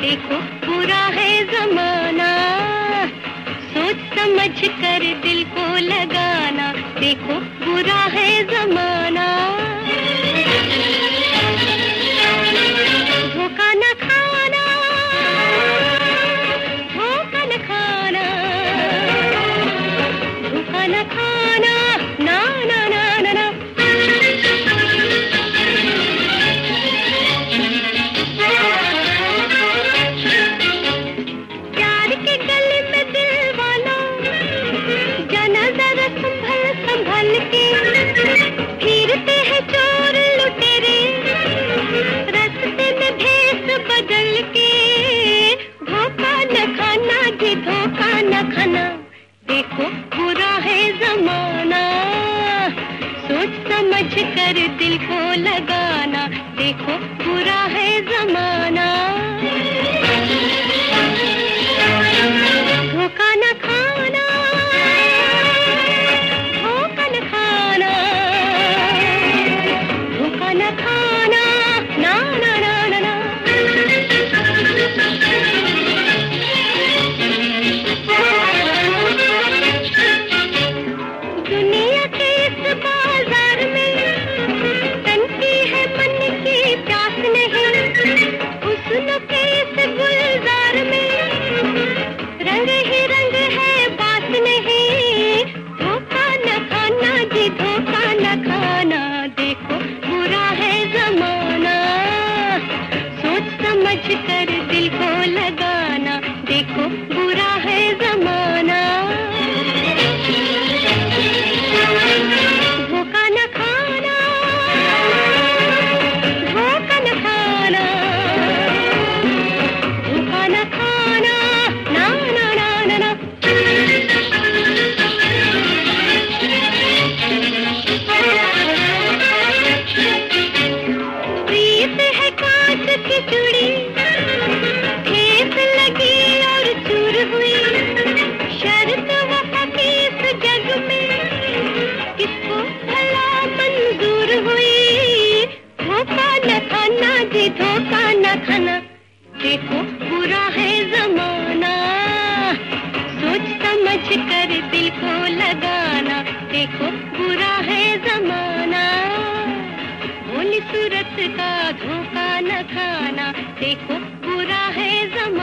देखो बुरा है जमाना, सोच समझ कर दिल को लगाना, देखो बुरा है जमाना। धोखा न खाना, धोखा न खाना, धोखा न खाना, ना ना ना ना ना। प्यार के गले में दिल वालों, जाना जरा संभल संभल के, फिरते हैं चोर लुटेरे, रास्ते में भेस बदल के। धोखा न खाना जी, धोखा न खाना, देखो बुरा है जमाना, सोच समझ कर दिल को लगाना, देखो बुरा है जमाना। धोखा न खाना, धोखा न खाना, धोखा न खाना, ना ना ना ना ना। दुनिया के इस बाजार में तनती है मन की प्यास नहीं, हुस्न के इस गुलजार में रंग ही रंग है बात नहीं। धोखा न खाना जी, धोखा न खाना, देखो बुरा है जमाना, सोच समझ कर दिल को लगाना, देखो बुरा है जमाना। धोखा न खाना, धोखा न खाना, धोखा न खाना, ना ना ना ना ना। प्रीत है कांच की चूड़ी, ठेस लगी और चूर हुई, शर्त वफा की इस जग में किसको भला मंजूर हुई। धोखा न खाना जी, धोखा न खाना, देखो बुरा है जमाना, सोच समझ कर दिल को लगाना, देखो बुरा है जमाना। भोली सूरत का धोखा न खाना, देखो बुरा है जमाना।